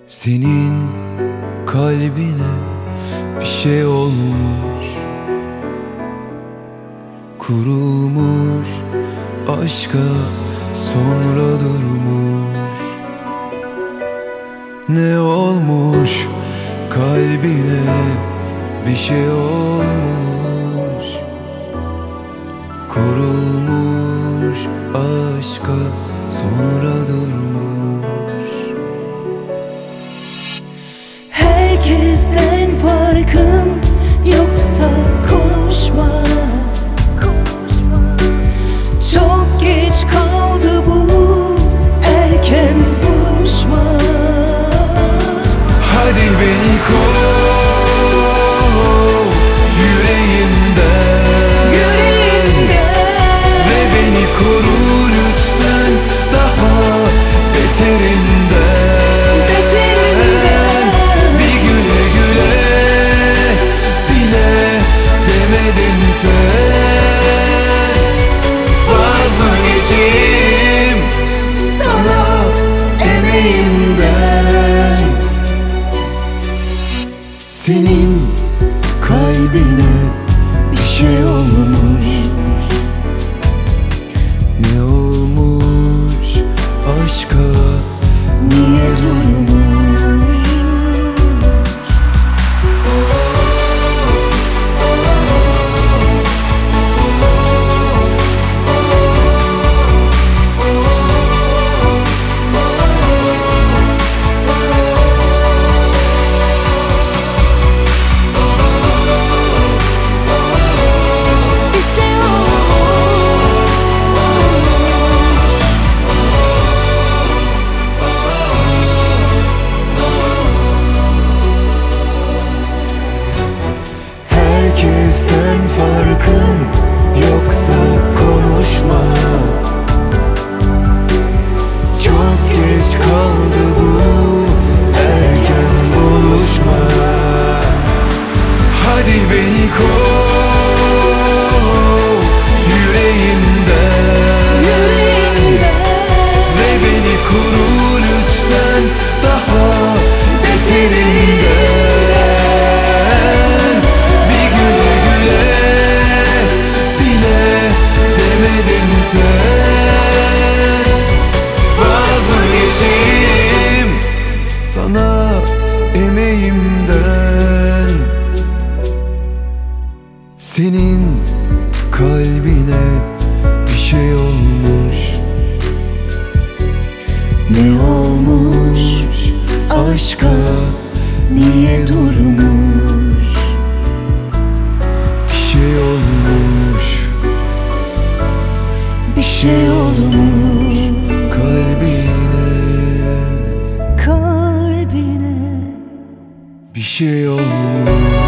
Senin kalbine bir şey olmuş, kurulmuş, aşka sonra durmuş. Ne olmuş kalbine, bir şey olmuş, kurulmuş, aşka sonra durmuş. Herkesten farkım yoksa konuşma. Çok geç kaldı bu erken buluşma. Hadi beni kov yüreğimden, ve beni koru lütfen daha beterinden. Bir güle güle bile demedin sen. Vaz mı geçeyim sana emeğimden? Senin kalbine bir şey olmuş. Ne olmuş aşka, niye durmuş? Herkesten farkın yoksa konuşma. Çok geç kaldı bu erken buluşma. Hadi beni kov yüreğimden, ve beni koru lütfen daha beterinden. Vaz mı geçeyim sana emeğimden? Senin kalbine bir şey olmuş. Ne olmuş aşka, niye durmuş? Bir şey olmuş, bir şey olmuş kalbine, Kalbine bir şey olmuş.